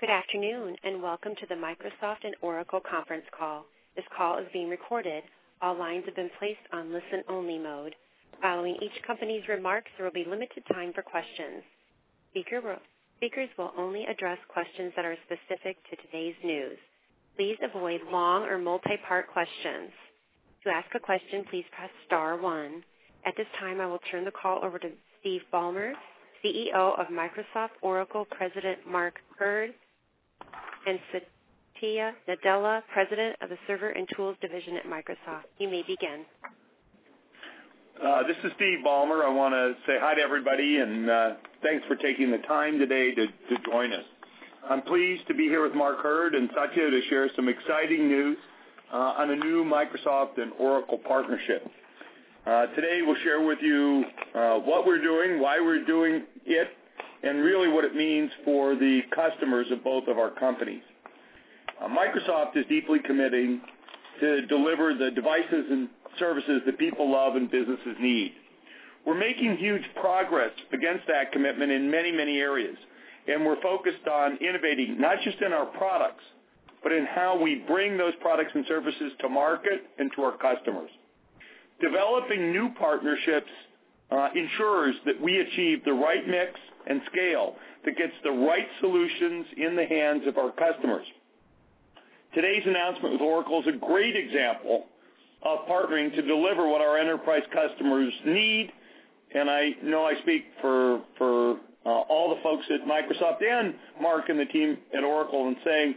Good afternoon, and welcome to the Microsoft and Oracle conference call. This call is being recorded. All lines have been placed on listen-only mode. Following each company's remarks, there will be limited time for questions. Speakers will only address questions that are specific to today's news. Please avoid long or multi-part questions. To ask a question, please press star 1. At this time, I will turn the call over to Steve Ballmer, CEO of Microsoft Oracle, President Mark Hurd, and Satya Nadella, President of the Server and Tools Division at Microsoft. You may begin. This is Steve Ballmer. I want to say hi to everybody, and thanks for taking the time today to join us. I'm pleased to be here with Mark Hurd and Satya to share some exciting news on a new Microsoft and Oracle partnership. Today we'll share with you what we're doing, why we're doing it, and really what it means for the customers of both of our companies. Microsoft is deeply committing to deliver the devices and services that people love and businesses need. We're making huge progress against that commitment in many, many areas, and we're focused on innovating not just in our products, but in how we bring those products and services to market and to our customers. Developing new partnerships ensures that we achieve the right mix and scale that gets the right solutions in the hands of our customers. Today's announcement with Oracle is a great example of partnering to deliver what our enterprise customers need, and I know I speak for all the folks at Microsoft and Mark and the team at Oracle in saying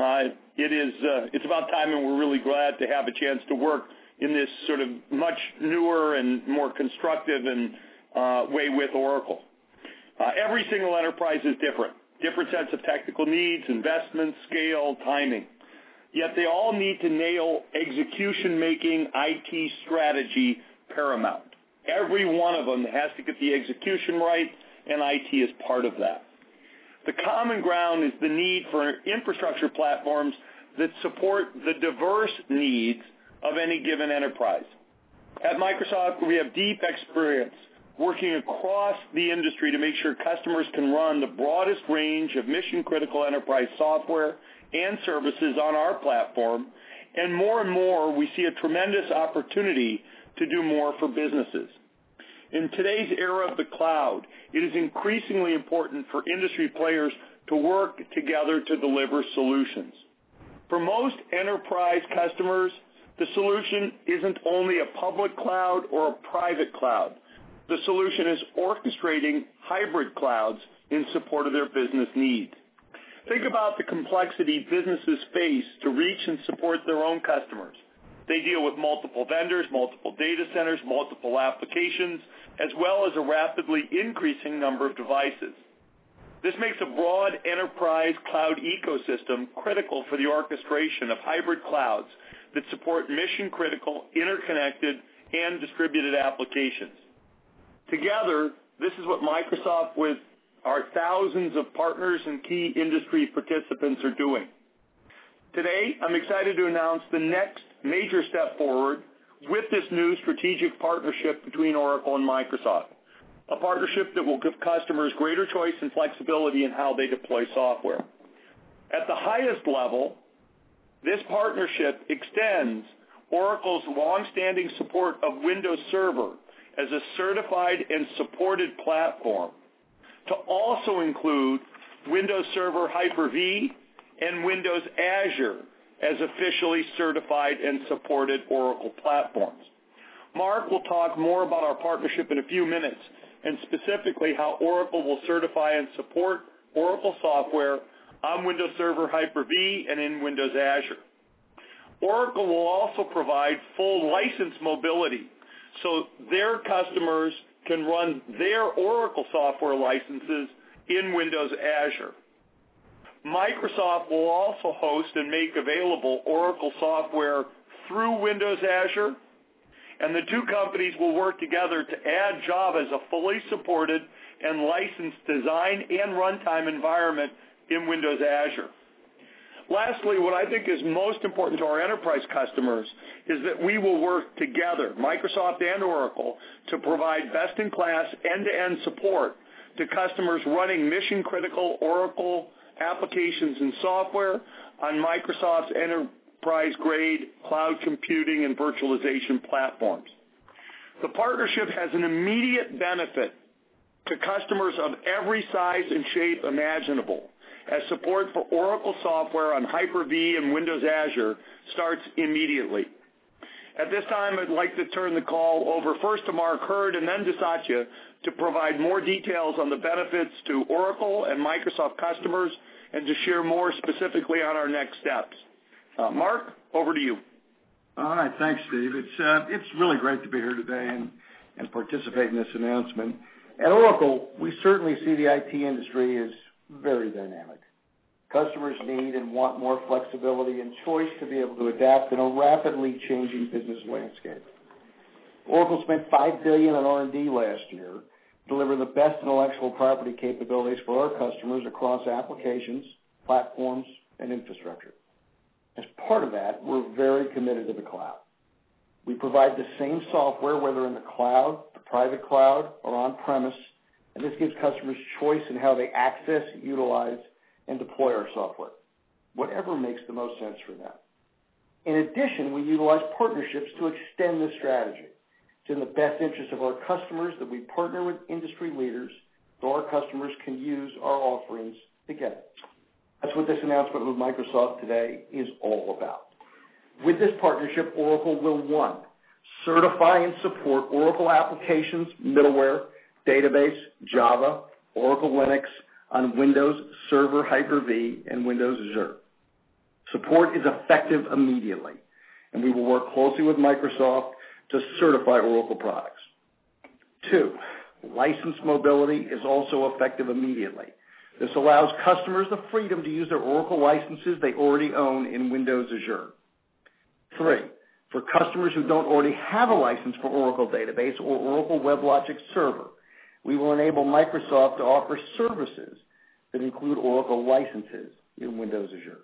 it's about time, and we're really glad to have a chance to work in this sort of much newer and more constructive way with Oracle. Every single enterprise is different sets of technical needs, investments, scale, timing. Yet they all need to nail execution-making IT strategy paramount. Every one of them has to get the execution right, and IT is part of that. The common ground is the need for infrastructure platforms that support the diverse needs of any given enterprise. At Microsoft, we have deep experience working across the industry to make sure customers can run the broadest range of mission-critical enterprise software and services on our platform, and more we see a tremendous opportunity to do more for businesses. In today's era of the cloud, it is increasingly important for industry players to work together to deliver solutions. For most enterprise customers, the solution isn't only a public cloud or a private cloud. The solution is orchestrating hybrid clouds in support of their business needs. Think about the complexity businesses face to reach and support their own customers. They deal with multiple vendors, multiple data centers, multiple applications, as well as a rapidly increasing number of devices. This makes a broad enterprise cloud ecosystem critical for the orchestration of hybrid clouds that support mission-critical, interconnected, and distributed applications. Together, this is what Microsoft with our thousands of partners and key industry participants are doing. Today, I'm excited to announce the next major step forward with this new strategic partnership between Oracle and Microsoft, a partnership that will give customers greater choice and flexibility in how they deploy software. At the highest level, this partnership extends Oracle's long-standing support of Windows Server as a certified and supported platform to also include Windows Server Hyper-V and Windows Azure as officially certified and supported Oracle platforms. Mark will talk more about our partnership in a few minutes, and specifically how Oracle will certify and support Oracle software on Windows Server Hyper-V and in Windows Azure. Oracle will also provide full license mobility so their customers can run their Oracle software licenses in Windows Azure. Microsoft will also host and make available Oracle software through Windows Azure, and the two companies will work together to add Java as a fully supported and licensed design and runtime environment in Windows Azure. Lastly, what I think is most important to our enterprise customers is that we will work together, Microsoft and Oracle, to provide best-in-class end-to-end support to customers running mission-critical Oracle applications and software on Microsoft's enterprise-grade cloud computing and virtualization platforms. The partnership has an immediate benefit to customers of every size and shape imaginable, as support for Oracle software on Hyper-V and Windows Azure starts immediately. At this time, I'd like to turn the call over first to Mark Hurd and then to Satya to provide more details on the benefits to Oracle and Microsoft customers and to share more specifically on our next steps. Mark, over to you. All right, thanks, Steve. It's really great to be here today and participate in this announcement. At Oracle, we certainly see the IT industry as very dynamic. Customers need and want more flexibility and choice to be able to adapt in a rapidly changing business landscape. Oracle spent $5 billion on R&D last year, delivering the best intellectual property capabilities for our customers across applications, platforms, and infrastructure. As part of that, we're very committed to the cloud. We provide the same software, whether in the cloud, the private cloud, or on-premise, and this gives customers choice in how they access, utilize, and deploy our software, whatever makes the most sense for them. In addition, we utilize partnerships to extend this strategy. It's in the best interest of our customers that we partner with industry leaders so our customers can use our offerings together. That's what this announcement with Microsoft today is all about. With this partnership, Oracle will, 1, certify and support Oracle applications, middleware, database, Java, Oracle Linux on Windows Server Hyper-V and Windows Azure. Support is effective immediately, and we will work closely with Microsoft to certify Oracle products. 2, license mobility is also effective immediately. This allows customers the freedom to use their Oracle licenses they already own in Windows Azure. 3, for customers who don't already have a license for Oracle Database or Oracle WebLogic Server, we will enable Microsoft to offer services that include Oracle licenses in Windows Azure.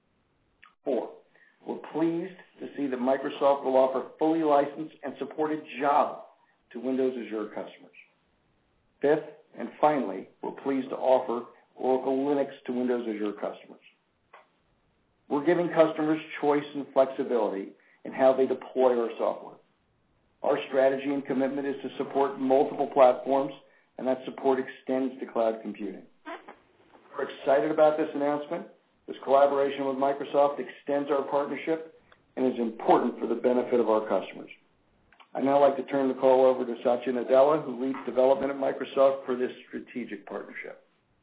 4, we're pleased to see that Microsoft will offer fully licensed and supported Java to Windows Azure customers. 5th, and finally, we're pleased to offer Oracle Linux to Windows Azure customers. We're giving customers choice and flexibility in how they deploy our software. Our strategy and commitment is to support multiple platforms, and that support extends to cloud computing. We're excited about this announcement. This collaboration with Microsoft extends our partnership and is important for the benefit of our customers. I'd now like to turn the call over to Satya Nadella, who leads development at Microsoft for this strategic partnership.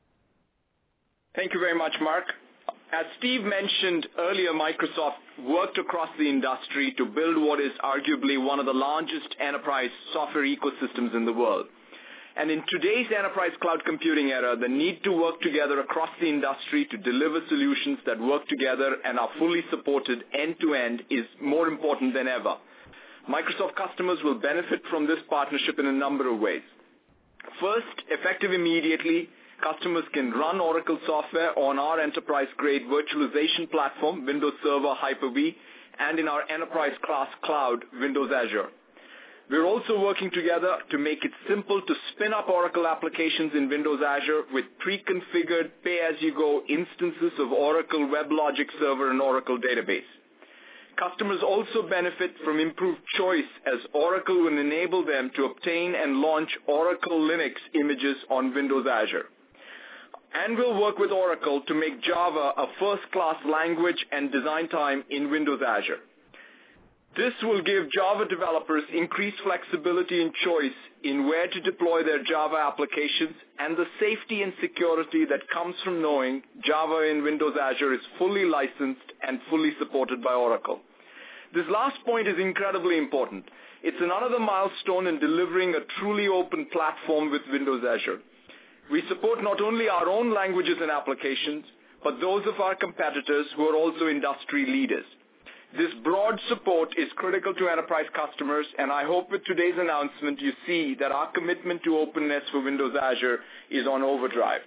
Thank you very much, Mark. As Steve mentioned earlier, Microsoft worked across the industry to build what is arguably one of the largest enterprise software ecosystems in the world. And in today's enterprise cloud computing era, the need to work together across the industry to deliver solutions that work together and are fully supported end-to-end is more important than ever. Microsoft customers will benefit from this partnership in a number of ways. First, effective immediately, customers can run Oracle software on our enterprise-grade virtualization platform, Windows Server Hyper-V, and in our enterprise-class cloud, Windows Azure. We're also working together to make it simple to spin up Oracle applications in Windows Azure with pre-configured pay-as-you-go instances of Oracle WebLogic Server and Oracle Database. Customers also benefit from improved choice as Oracle will enable them to obtain and launch Oracle Linux images on Windows Azure. And we'll work with Oracle to make Java a first-class language and design time in Windows Azure. This will give Java developers increased flexibility and choice in where to deploy their Java applications and the safety and security that comes from knowing Java in Windows Azure is fully licensed and fully supported by Oracle. This last point is incredibly important. It's another milestone in delivering a truly open platform with Windows Azure. We support not only our own languages and applications, but those of our competitors who are also industry leaders. This broad support is critical to enterprise customers, and I hope with today's announcement you see that our commitment to openness for Windows Azure is on overdrive.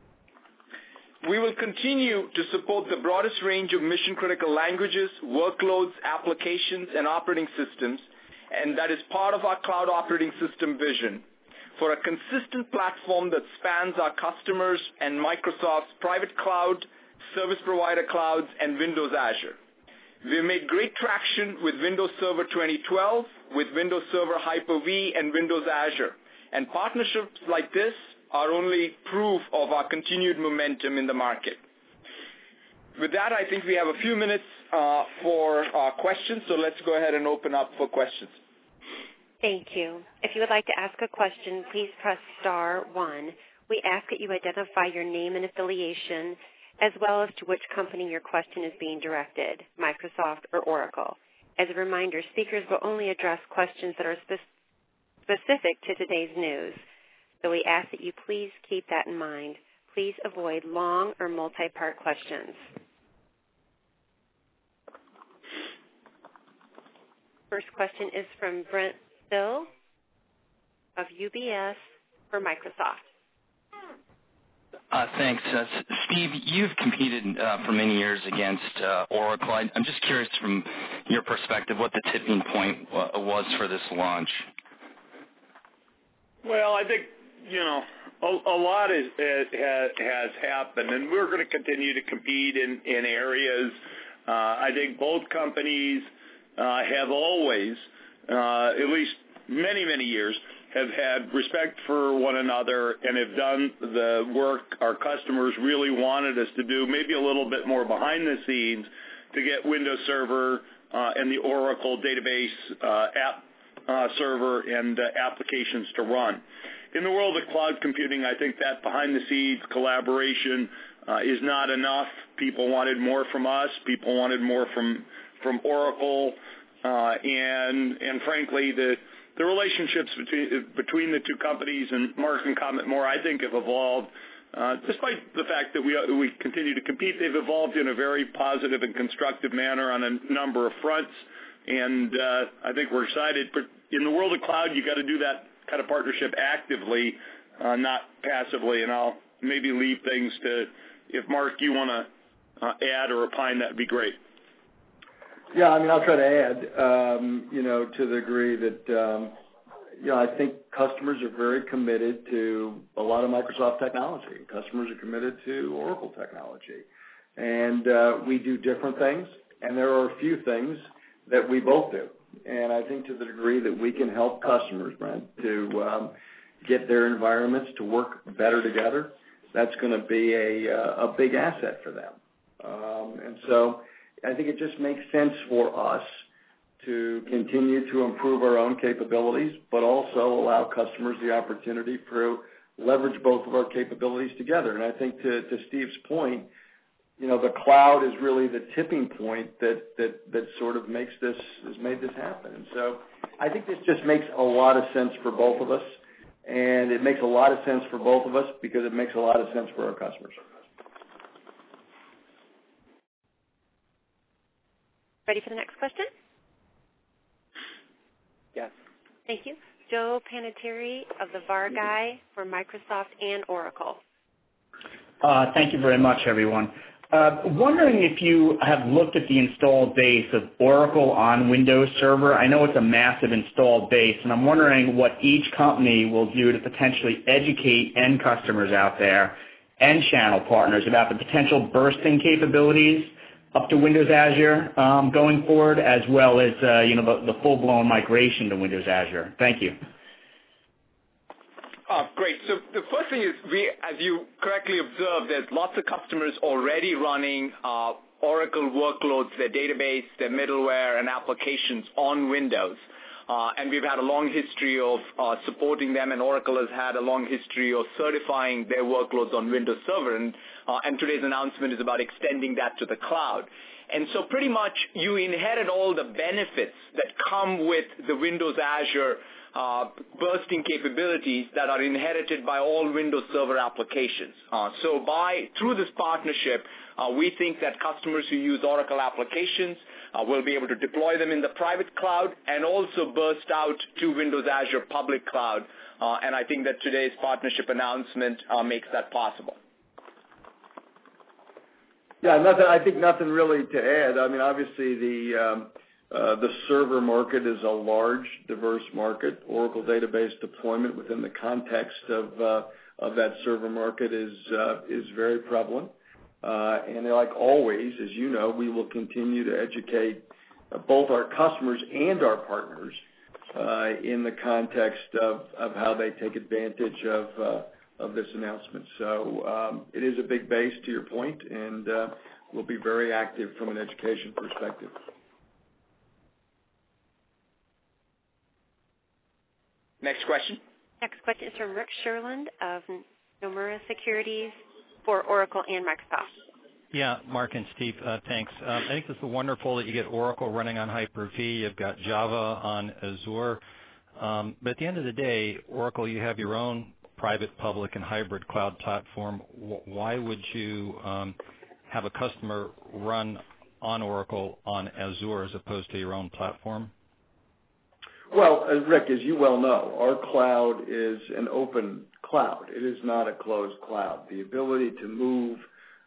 We will continue to support the broadest range of mission-critical languages, workloads, applications, and operating systems, and that is part of our cloud operating system vision. for a consistent platform that spans our customers and Microsoft's private cloud, service provider clouds, and Windows Azure. We've made great traction with Windows Server 2012, with Windows Server Hyper-V, and Windows Azure. And partnerships like this are only proof of our continued momentum in the market. With that, I think we have a few minutes for questions, so let's go ahead and open up for questions. Thank you. If you would like to ask a question, please press *1. We ask that you identify your name and affiliation, as well as to which company your question is being directed, Microsoft or Oracle. As a reminder, speakers will only address questions that are specific to today's news. So we ask that you please keep that in mind. Please avoid long or multi-part questions. First question is from Brent Thill of UBS for Microsoft. Thanks. Steve, you've competed for many years against Oracle. I'm just curious from your perspective what the tipping point was for this launch. Well, I think, a lot has happened, and we're going to continue to compete in areas. I think both companies have always, at least many, many years, have had respect for one another and have done the work our customers really wanted us to do, maybe a little bit more behind the scenes, to get Windows Server and the Oracle database app server and applications to run. In the world of cloud computing, I think that behind-the-scenes collaboration is not enough. People wanted more from us. People wanted more from Oracle. And frankly, the relationships between the two companies, and Mark can comment more, I think have evolved. Despite the fact that we continue to compete, they've evolved in a very positive and constructive manner on a number of fronts. And I think we're excited. But in the world of cloud, you got to do that kind of partnership actively, not passively. And I'll maybe leave things to, if Mark, you want to add or opine, that'd be great. Yeah, I mean, I'll try to add, to the degree that, I think customers are very committed to a lot of Microsoft technology. Customers are committed to Oracle technology. And we do different things, and there are a few things that we both do. And I think to the degree that we can help customers, Brent, to get their environments to work better together, that's going to be a big asset for them. And so I think it just makes sense for us to continue to improve our own capabilities, but also allow customers the opportunity to leverage both of our capabilities together. And I think to Steve's point, the cloud is really the tipping point that sort of has made this happen. And so I think this just makes a lot of sense for both of us, and it makes a lot of sense for both of us because it makes a lot of sense for our customers. Ready for the next question? Yes. Thank you. Joe Panettiere of the VAR Guy for Microsoft and Oracle. Thank you very much, everyone. Wondering if you have looked at the installed base of Oracle on Windows Server. I know it's a massive installed base, and I'm wondering what each company will do to potentially educate end customers out there and channel partners about the potential bursting capabilities up to Windows Azure going forward, as well as the full-blown migration to Windows Azure. Thank you. Great. So the first thing is, as you correctly observed, there's lots of customers already running Oracle workloads, their database, their middleware, and applications on Windows. And we've had a long history of supporting them, and Oracle has had a long history of certifying their workloads on Windows Server. And today's announcement is about extending that to the cloud. And so pretty much you inherit all the benefits that come with the Windows Azure bursting capabilities that are inherited by all Windows Server applications. So through this partnership, we think that customers who use Oracle applications will be able to deploy them in the private cloud and also burst out to Windows Azure public cloud. And I think that today's partnership announcement makes that possible. Yeah, I think nothing really to add. I mean, obviously The server market is a large, diverse market. Oracle database deployment within the context of that server market is very prevalent. And like always, as you know, we will continue to educate both our customers and our partners in the context of how they take advantage of this announcement. So it is a big base, to your point, and we'll be very active from an education perspective. Next question. Next question is from Rick Sherlund of Nomura Securities for Oracle and Microsoft. Yeah, Mark and Steve, thanks. I think this is wonderful that you get Oracle running on Hyper-V. You've got Java on Azure. But at the end of the day, Oracle, you have your own private, public, and hybrid cloud platform. Why would you have a customer run on Oracle on Azure as opposed to your own platform? Well, Rick, as you well know, our cloud is an open cloud. It is not a closed cloud. The ability to move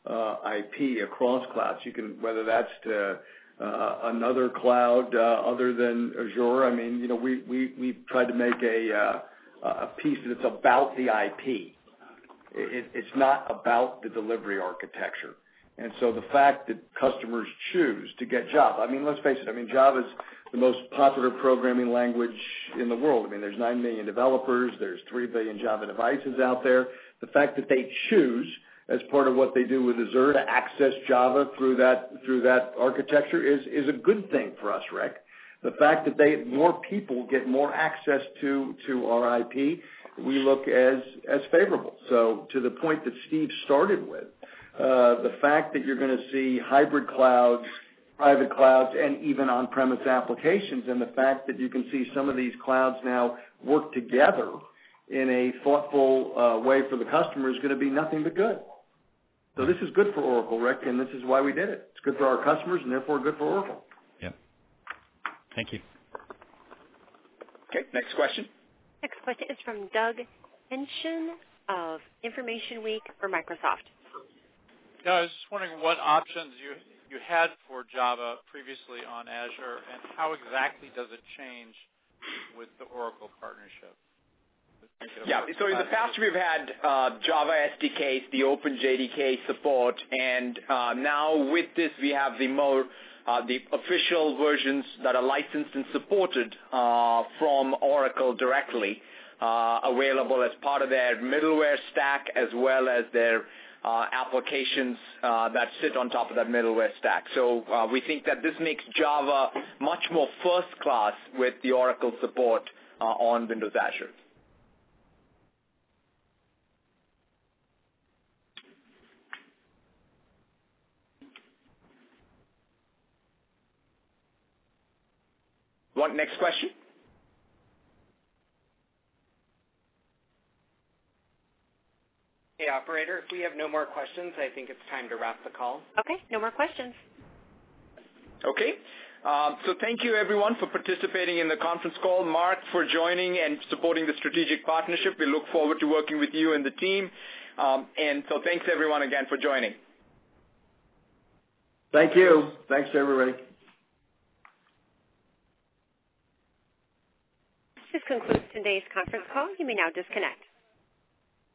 IP across clouds, you can, whether that's to another cloud other than Azure. I mean, we've tried to make a piece that's about the IP. It's not about the delivery architecture. And so the fact that customers choose to get Java, I mean, let's face it, I mean, Java is the most popular programming language in the world. I mean, there's 9 million developers. There's 3 billion Java devices out there. The fact that they choose, as part of what they do with Azure, to access Java through that architecture is a good thing for us, Rick. The fact that more people get more access to our IP, we look as favorable. So to the point that Steve started with, the fact that you're going to see hybrid clouds, private clouds, and even on-premise applications, and the fact that you can see some of these clouds now work together in a thoughtful way for the customer is going to be nothing but good. So this is good for Oracle, Rick, and this is why we did it. It's good for our customers and therefore good for Oracle. Yeah. Thank you. Okay, next question. Next question is from Doug Henschen of Information Week for Microsoft. Yeah, I was just wondering what options you had for Java previously on Azure, and how exactly does it change with the Oracle partnership? Yeah, so in the past we've had Java SDKs, the OpenJDK support, and now with this we have the official versions that are licensed and supported from Oracle directly, available as part of their middleware stack as well as their applications that sit on top of that middleware stack. So we think that this makes Java much more first class with the Oracle support on Windows Azure. Next question? Hey, operator, if we have no more questions, I think it's time to wrap the call. Okay, no more questions. Okay. So thank you, everyone, for participating in the conference call. Mark, for joining and supporting the strategic partnership. We look forward to working with you and the team. And so thanks, everyone, again for joining. Thank you. Thanks, everybody. This concludes today's conference call. You may now disconnect.